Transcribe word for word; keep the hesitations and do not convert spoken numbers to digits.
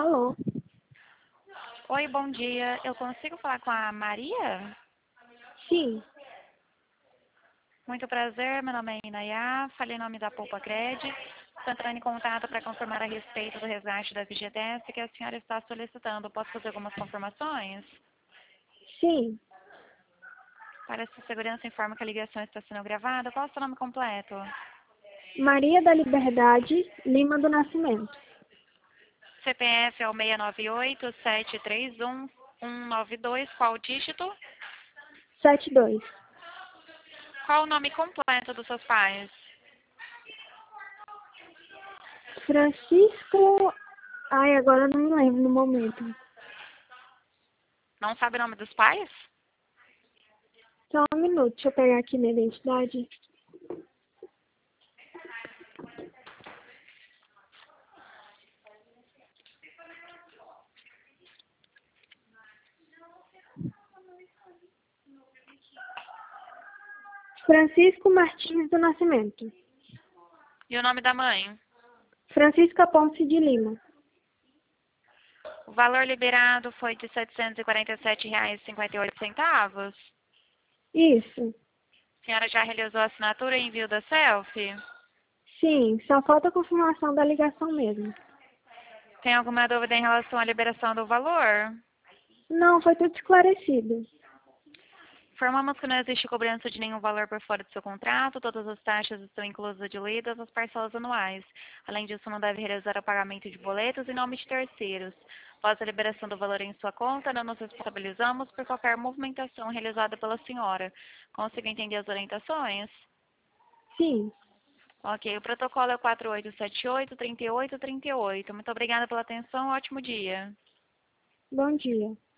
Alô? Oi, bom dia. Eu consigo falar com a Maria? Sim. Muito prazer, meu nome é Inayá, falei em nome da Poupa Cred. Estou entrando em contato para confirmar a respeito do resgate da F G T S que a senhora está solicitando. Posso fazer algumas confirmações? Sim. Para sua segurança, informo que a ligação está sendo gravada. Qual é o seu nome completo? Maria da Liberdade Lima do Nascimento. C P F é o seis nove oito, sete três um, um nove dois. Qual o dígito? Sete dois. Qual o nome completo dos seus pais? Francisco... Ai, agora eu não me lembro no momento. Não sabe o nome dos pais? Só um minuto, deixa eu pegar aqui na identidade. Francisco Martins do Nascimento. E o nome da mãe? Francisca Ponce de Lima. O valor liberado foi de setecentos e quarenta e sete reais e cinquenta e oito centavos. Isso. A senhora já realizou a assinatura e envio da selfie? Sim, só falta a confirmação da ligação mesmo. Tem alguma dúvida em relação à liberação do valor? Não, foi tudo esclarecido. Informamos que não existe cobrança de nenhum valor por fora do seu contrato, todas as taxas estão inclusas de lidas as parcelas anuais. Além disso, não deve realizar o pagamento de boletos em nome de terceiros. Após a liberação do valor em sua conta, não nos responsabilizamos por qualquer movimentação realizada pela senhora. Conseguiu entender as orientações? Sim. Ok, o protocolo é quatro oito sete oito, três oito três oito. Muito obrigada pela atenção, ótimo dia. Bom dia.